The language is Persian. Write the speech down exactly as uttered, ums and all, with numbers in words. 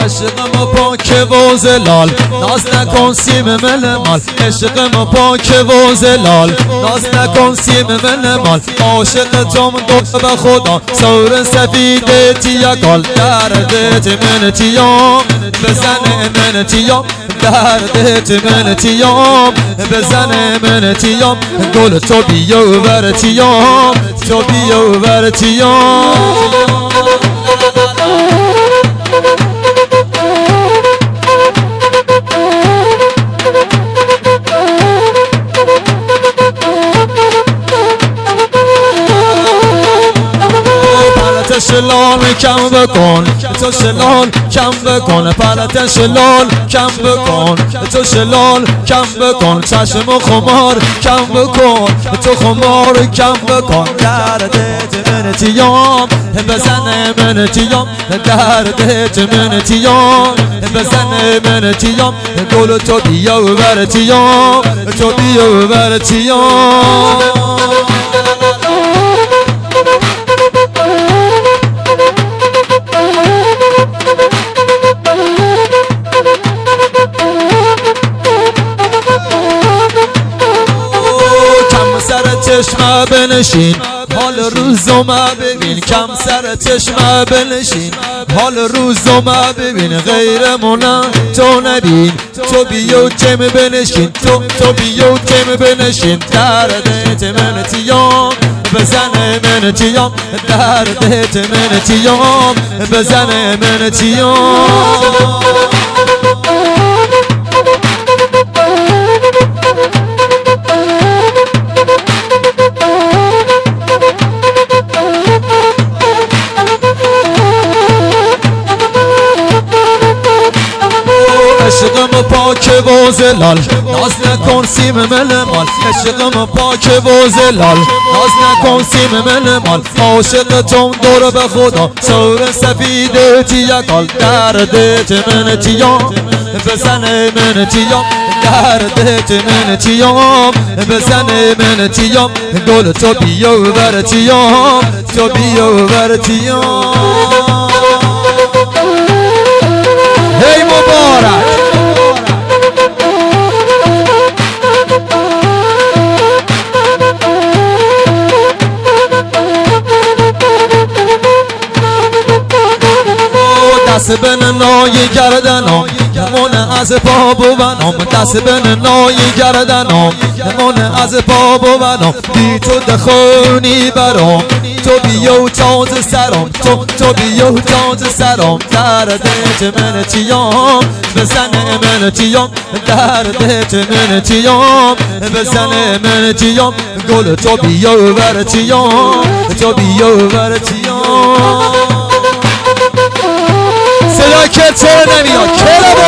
عشقم پاک و زلال ناز نکن سیم من مال عشقم پاک و زلال ناز نکن سیم من مال عاشق توم دو به خدا سور سفید تیاکال دردت من تیام بزن من تیام دردت من تیام بزن من تیام گل تو بیو بر تیام تو بیو بر تیام شلال کم بکن تو شلال کم بکن پرت شلال کم بکن تو شلال کم بکن چشم و خمار کم بکن تو خمار کم بکن دردت من تیام بزن من تیام دردت من تیام بزن من تیام گل تو بیا بر تیام تو بیا بر تیام چشمه بنشین حال روزومه ببین کم سر چشمه بنشین حال روزومه ببین غیر مونا تو نبین تو بیو کم بنشین تو تو بیو کم بنشین دردت من تیام بزن من تیام دردت من تیام بزن من تیام عشقم پاک و زلال ناز نکن سیم من مال عشقم پاک و زلال ناز نکن سیم من مال عاشق توم دور به خدا سور سفید تیاکال دردت من تیام بزن من تیام دردت من تیام بزن من تیام گل تو بیو بر تیام تو بیو بر تیام هی مبارک دست بن نای گردنم من از پا بوانم دست بن نای گردنم من از پا بوانم بی تو دخونی برام تو بیو تاز سرام تو تو بیو تاز سرام دردت من تیام بزن من تیام دردت من تیام بزن من تیام گل تو بیو بر تیام تو بیو بر تیام صدا که چرا نمیاد چرا